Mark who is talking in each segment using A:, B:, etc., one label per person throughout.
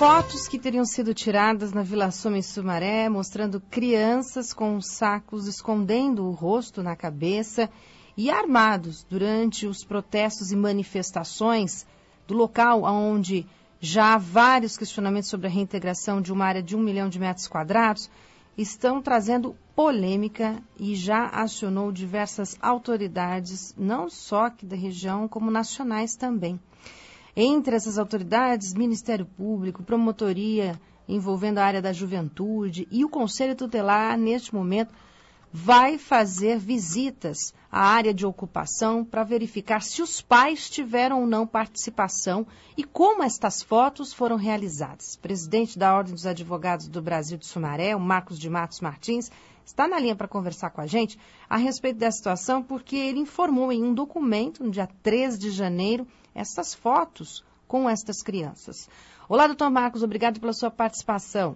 A: Fotos que teriam sido tiradas na Vila Soma, em Sumaré, mostrando crianças com sacos escondendo o rosto na cabeça e armados durante os protestos e manifestações do local onde já há vários questionamentos sobre a reintegração de uma área de 1 milhão de metros quadrados, estão trazendo polêmica e já acionou diversas autoridades, não só aqui da região, como nacionais também. Entre essas autoridades, Ministério Público, Promotoria envolvendo a área da juventude e o Conselho Tutelar, neste momento, vai fazer visitas à área de ocupação para verificar se os pais tiveram ou não participação e como estas fotos foram realizadas. O presidente da Ordem dos Advogados do Brasil de Sumaré, o Marcos de Matos Martins, está na linha para conversar com a gente a respeito dessa situação, porque ele informou em um documento, no dia 13 de janeiro, essas fotos com estas crianças. Olá, doutor Marcos, obrigado pela sua participação.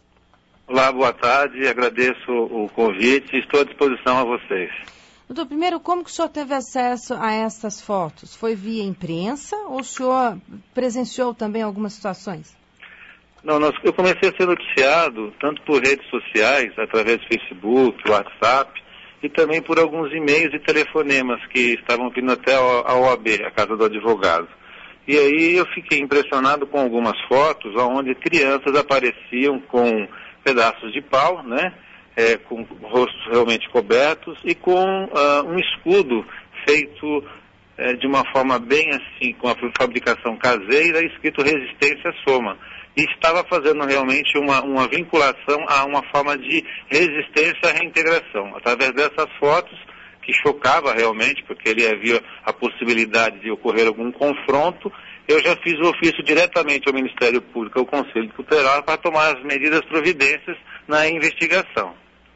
B: Olá, boa tarde, agradeço o convite e estou à disposição a vocês.
A: Doutor, primeiro, como que o senhor teve acesso a essas fotos? Foi via imprensa ou o senhor presenciou também algumas situações?
B: Não, eu comecei a ser noticiado tanto por redes sociais, através do Facebook, WhatsApp, e também por alguns e-mails e telefonemas que estavam vindo até a OAB, a Casa do Advogado. E aí eu fiquei impressionado com algumas fotos onde crianças apareciam com pedaços de pau, né, com rostos realmente cobertos e com um escudo feito de uma forma bem assim, com a fabricação caseira, escrito Resistência Soma. E estava fazendo realmente uma vinculação a uma forma de resistência à reintegração. Através dessas fotos, que chocava realmente, porque ele havia a possibilidade de ocorrer algum confronto, eu já fiz o ofício diretamente ao Ministério Público, ao Conselho Tutelar, para tomar as medidas providências na investigação.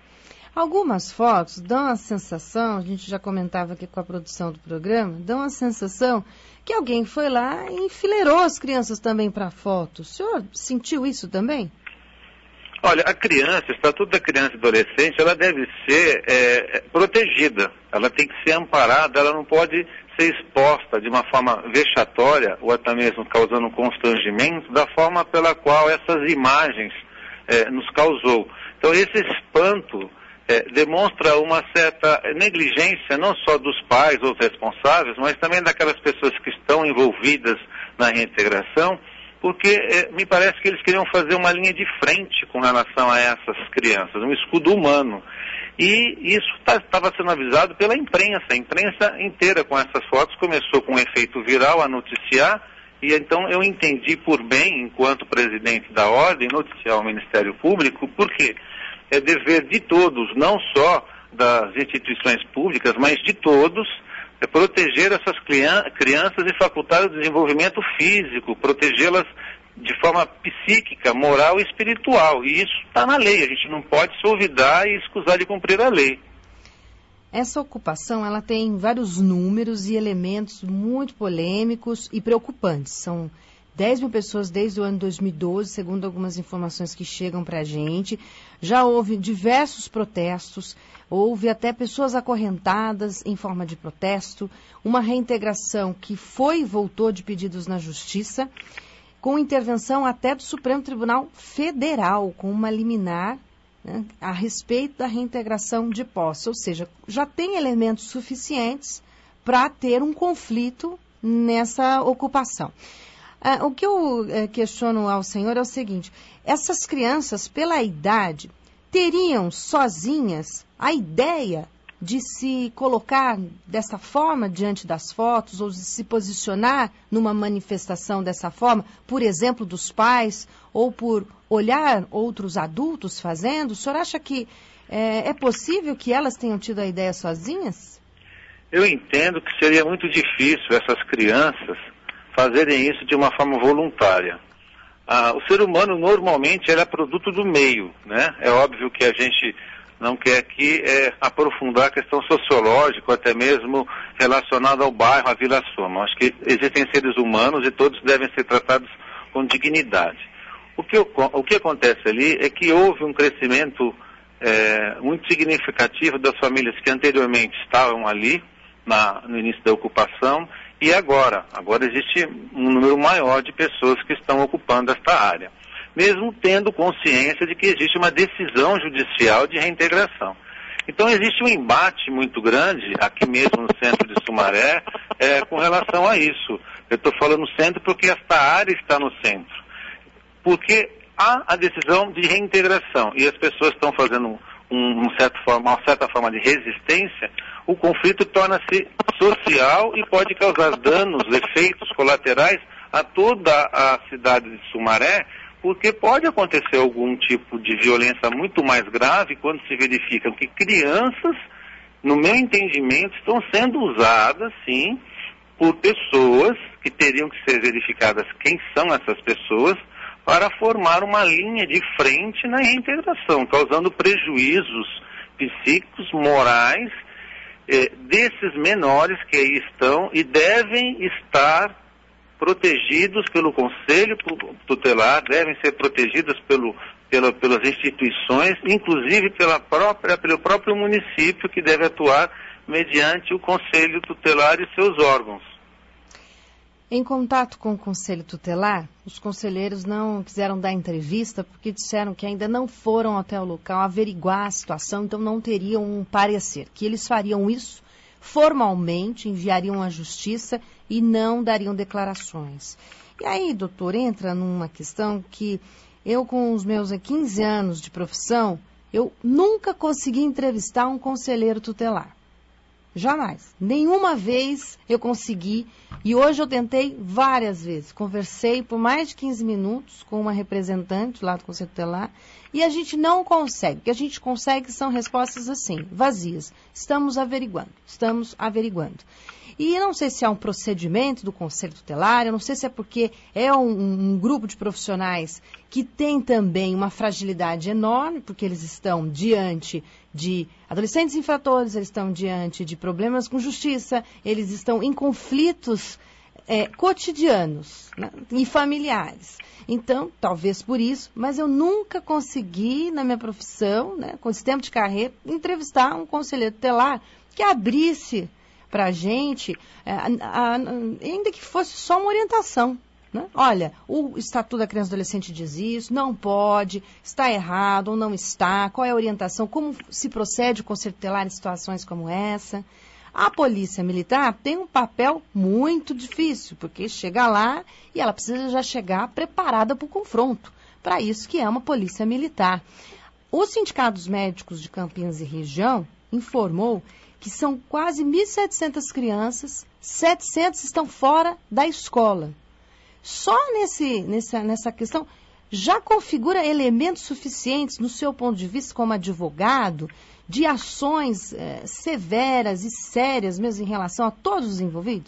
A: Algumas fotos dão a sensação, a gente já comentava aqui com a produção do programa, dão a sensação que alguém foi lá e enfileirou as crianças também para foto. O senhor sentiu isso também?
B: Olha, a criança, o Estatuto da Criança e Adolescente, ela deve ser protegida, ela tem que ser amparada, ela não pode ser exposta de uma forma vexatória ou até mesmo causando constrangimento da forma pela qual essas imagens nos causou. Então esse espanto demonstra uma certa negligência não só dos pais ou responsáveis, mas também daquelas pessoas que estão envolvidas na reintegração, porque me parece que eles queriam fazer uma linha de frente com relação a essas crianças, um escudo humano. E isso estava sendo avisado pela imprensa, a imprensa inteira com essas fotos começou com um efeito viral a noticiar, e então eu entendi por bem, enquanto presidente da Ordem, noticiar ao Ministério Público, porque é dever de todos, não só das instituições públicas, mas de todos, proteger essas crianças e facultar o desenvolvimento físico, protegê-las de forma psíquica, moral e espiritual. E isso está na lei, a gente não pode se olvidar e escusar de cumprir a lei.
A: Essa ocupação, ela tem vários números e elementos muito polêmicos e preocupantes. São 10 mil pessoas desde o ano 2012, segundo algumas informações que chegam para a gente. Já houve diversos protestos, houve até pessoas acorrentadas em forma de protesto, uma reintegração que foi e voltou de pedidos na Justiça, com intervenção até do Supremo Tribunal Federal, com uma liminar, né, a respeito da reintegração de posse. Ou seja, já tem elementos suficientes para ter um conflito nessa ocupação. O que eu questiono ao senhor é o seguinte: essas crianças, pela idade, teriam sozinhas a ideia de se colocar dessa forma diante das fotos ou de se posicionar numa manifestação dessa forma, por exemplo, dos pais, ou por olhar outros adultos fazendo? O senhor acha que é possível que elas tenham tido a ideia sozinhas?
B: Eu entendo que seria muito difícil essas crianças fazerem isso de uma forma voluntária. O ser humano normalmente ele é produto do meio, né? É óbvio que a gente não quer aqui aprofundar a questão sociológica, ou até mesmo relacionada ao bairro, à Vila Soma. Acho que existem seres humanos e todos devem ser tratados com dignidade. O que acontece ali é que houve um crescimento muito significativo das famílias que anteriormente estavam ali, no início da ocupação, E agora existe um número maior de pessoas que estão ocupando esta área, mesmo tendo consciência de que existe uma decisão judicial de reintegração. Então existe um embate muito grande, aqui mesmo no centro de Sumaré, com relação a isso. Eu estou falando centro porque esta área está no centro. Porque há a decisão de reintegração e as pessoas estão fazendo uma certa forma de resistência, o conflito torna-se social e pode causar danos, efeitos colaterais a toda a cidade de Sumaré, porque pode acontecer algum tipo de violência muito mais grave quando se verifica que crianças, no meu entendimento, estão sendo usadas, sim, por pessoas que teriam que ser verificadas quem são essas pessoas, para formar uma linha de frente na reintegração, causando prejuízos psíquicos, morais, desses menores que aí estão e devem estar protegidos pelo Conselho Tutelar, devem ser protegidos pelas instituições, inclusive pelo próprio município, que deve atuar mediante o Conselho Tutelar e seus órgãos.
A: Em contato com o Conselho Tutelar, os conselheiros não quiseram dar entrevista porque disseram que ainda não foram até o local averiguar a situação, então não teriam um parecer, que eles fariam isso formalmente, enviariam à Justiça e não dariam declarações. E aí, doutor, entra numa questão que eu, com os meus 15 anos de profissão, eu nunca consegui entrevistar um conselheiro tutelar. Jamais. Nenhuma vez eu consegui, e hoje eu tentei várias vezes. Conversei por mais de 15 minutos com uma representante lá do Conselho Tutelar, e a gente não consegue. O que a gente consegue são respostas assim, vazias. Estamos averiguando. E eu não sei se é um procedimento do Conselho Tutelar, eu não sei se é porque é um grupo de profissionais que tem também uma fragilidade enorme, porque eles estão diante de adolescentes infratores, eles estão diante de problemas com justiça, eles estão em conflitos cotidianos, né, e familiares. Então, talvez por isso, mas eu nunca consegui, na minha profissão, né, com esse tempo de carreira, entrevistar um conselheiro tutelar que abrisse para a gente, ainda que fosse só uma orientação. Né? Olha, o Estatuto da Criança e do Adolescente diz isso, não pode, está errado ou não está, qual é a orientação, como se procede o Conselho Tutelar em situações como essa. A Polícia Militar tem um papel muito difícil, porque chega lá e ela precisa já chegar preparada para o confronto. Para isso que é uma Polícia Militar. O Sindicato dos Médicos de Campinas e região informou que são quase 1.700 crianças, 700 estão fora da escola. Só nessa questão, já configura elementos suficientes, no seu ponto de vista como advogado, de ações severas e sérias mesmo em relação a todos os envolvidos?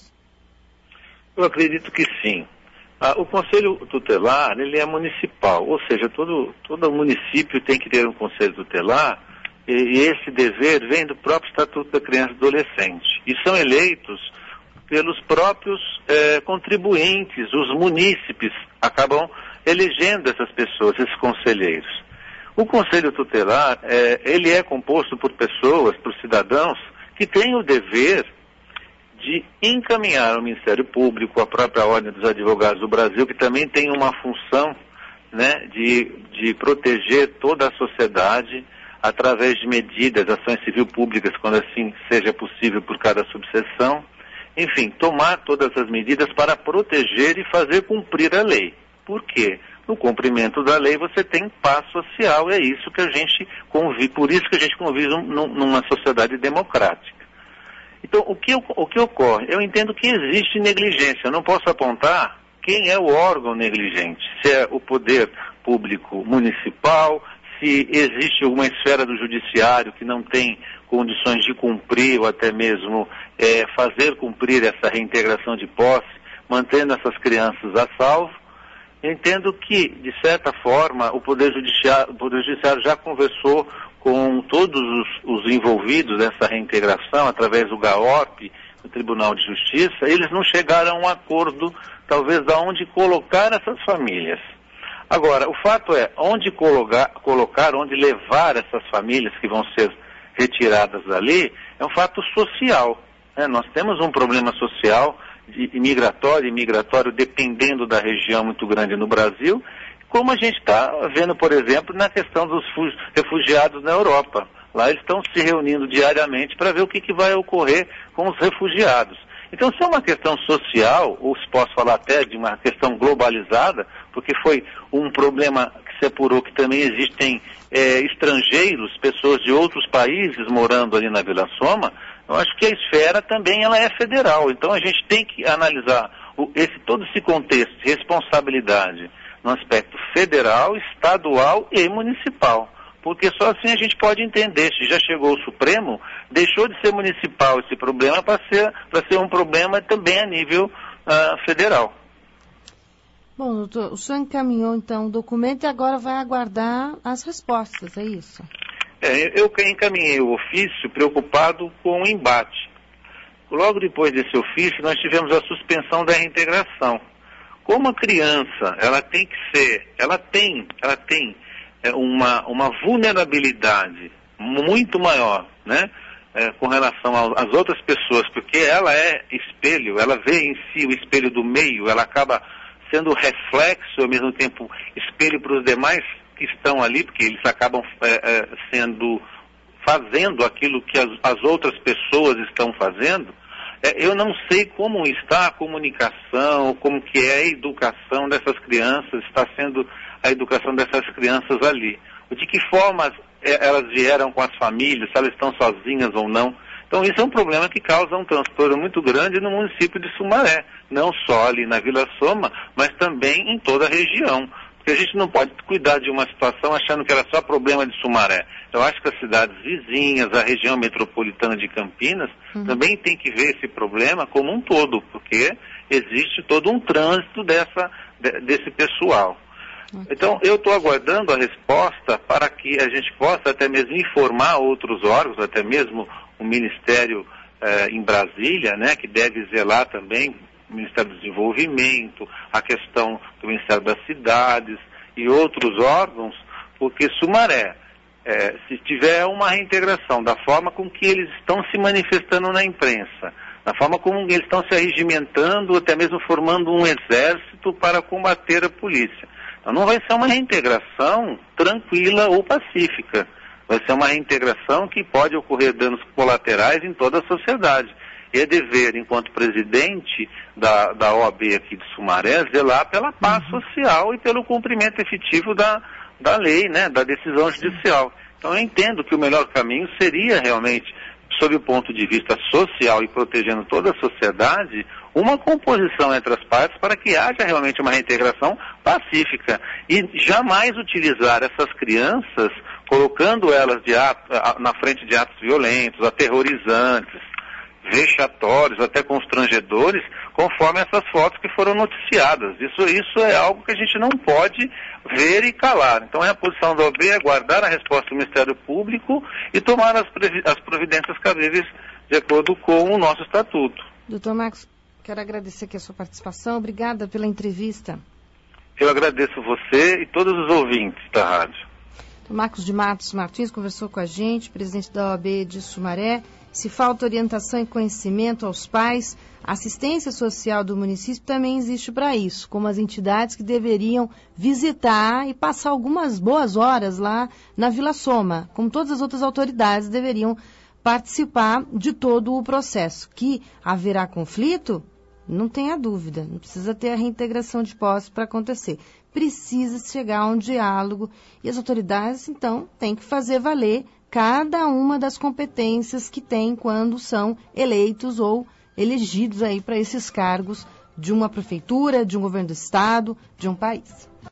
B: Eu acredito que sim. O Conselho Tutelar, ele é municipal, ou seja, todo município tem que ter um Conselho Tutelar, e esse dever vem do próprio Estatuto da Criança e do Adolescente. E são eleitos pelos próprios contribuintes, os munícipes acabam elegendo essas pessoas, esses conselheiros. O Conselho Tutelar, ele é composto por pessoas, por cidadãos, que têm o dever de encaminhar ao Ministério Público, à própria Ordem dos Advogados do Brasil, que também tem uma função, né, de proteger toda a sociedade através de medidas, ações civil públicas, quando assim seja possível por cada subseção. Enfim, tomar todas as medidas para proteger e fazer cumprir a lei. Por quê? No cumprimento da lei você tem paz social, é isso que a gente convive, por isso que a gente convive numa sociedade democrática. Então, o que ocorre? Eu entendo que existe negligência, eu não posso apontar quem é o órgão negligente, se é o poder público municipal, se existe alguma esfera do judiciário que não tem condições de cumprir ou até mesmo fazer cumprir essa reintegração de posse, mantendo essas crianças a salvo. Eu entendo que, de certa forma, o Poder Judiciário já conversou com todos os envolvidos nessa reintegração, através do GAOP, do Tribunal de Justiça. Eles não chegaram a um acordo, talvez, de onde colocar essas famílias. Agora, o fato é, onde onde levar essas famílias que vão ser retiradas dali, é um fato social. Né? Nós temos um problema social migratório, dependendo da região muito grande no Brasil, como a gente está vendo, por exemplo, na questão dos refugiados na Europa. Lá eles estão se reunindo diariamente para ver o que vai ocorrer com os refugiados. Então, se é uma questão social, ou se posso falar até de uma questão globalizada, porque foi um problema que se apurou que também existem estrangeiros, pessoas de outros países morando ali na Vila Soma, eu acho que a esfera também ela é federal. Então, a gente tem que analisar todo esse contexto de responsabilidade no aspecto federal, estadual e municipal. Porque só assim a gente pode entender, se já chegou o Supremo, deixou de ser municipal esse problema para ser um problema também a nível federal.
A: Bom, doutor, o senhor encaminhou então o documento e agora vai aguardar as respostas, é isso?
B: Eu encaminhei o ofício preocupado com o embate. Logo depois desse ofício, nós tivemos a suspensão da reintegração. Como a criança, ela tem uma vulnerabilidade muito maior, né, com relação às outras pessoas, porque ela é espelho, ela vê em si o espelho do meio, ela acaba sendo reflexo, ao mesmo tempo espelho para os demais que estão ali, porque eles acabam fazendo aquilo que as outras pessoas estão fazendo. Eu não sei como está a comunicação, como que é a educação dessas crianças, está sendo a educação dessas crianças ali. De que forma elas vieram com as famílias, se elas estão sozinhas ou não. Então isso é um problema que causa um transtorno muito grande no município de Sumaré, não só ali na Vila Soma, mas também em toda a região. Porque a gente não pode cuidar de uma situação achando que era só problema de Sumaré. Eu acho que as cidades vizinhas, a região metropolitana de Campinas, também tem que ver esse problema como um todo, porque existe todo um trânsito desse pessoal. Então, eu estou aguardando a resposta para que a gente possa até mesmo informar outros órgãos, até mesmo o Ministério em Brasília, né, que deve zelar também, o Ministério do Desenvolvimento, a questão do Ministério das Cidades e outros órgãos, porque Sumaré, se tiver uma reintegração da forma com que eles estão se manifestando na imprensa, da forma como eles estão se arregimentando, até mesmo formando um exército para combater a polícia. Então não vai ser uma reintegração tranquila ou pacífica. Vai ser uma reintegração que pode ocorrer danos colaterais em toda a sociedade. E é dever, enquanto presidente da OAB aqui de Sumaré, zelar pela paz social e pelo cumprimento efetivo da lei, né, da decisão judicial. Então eu entendo que o melhor caminho seria realmente, sob o ponto de vista social e protegendo toda a sociedade, uma composição entre as partes para que haja realmente uma reintegração pacífica. E jamais utilizar essas crianças, colocando elas na frente de atos violentos, aterrorizantes, vexatórios, até constrangedores, conforme essas fotos que foram noticiadas. Isso é algo que a gente não pode ver e calar. Então é a posição da OAB aguardar a resposta do Ministério Público e tomar as providências cabíveis de acordo com o nosso estatuto.
A: Doutor Marcos, quero agradecer aqui a sua participação. Obrigada pela entrevista.
B: Eu agradeço você e todos os ouvintes da rádio.
A: O Marcos de Matos Martins conversou com a gente, presidente da OAB de Sumaré. Se falta orientação e conhecimento aos pais, a assistência social do município também existe para isso, como as entidades que deveriam visitar e passar algumas boas horas lá na Vila Soma, como todas as outras autoridades deveriam participar de todo o processo. Que haverá conflito? Não tenha dúvida, não precisa ter a reintegração de posse para acontecer. Precisa chegar a um diálogo e as autoridades, então, têm que fazer valer cada uma das competências que têm quando são eleitos ou elegidos aí para esses cargos de uma prefeitura, de um governo do estado, de um país.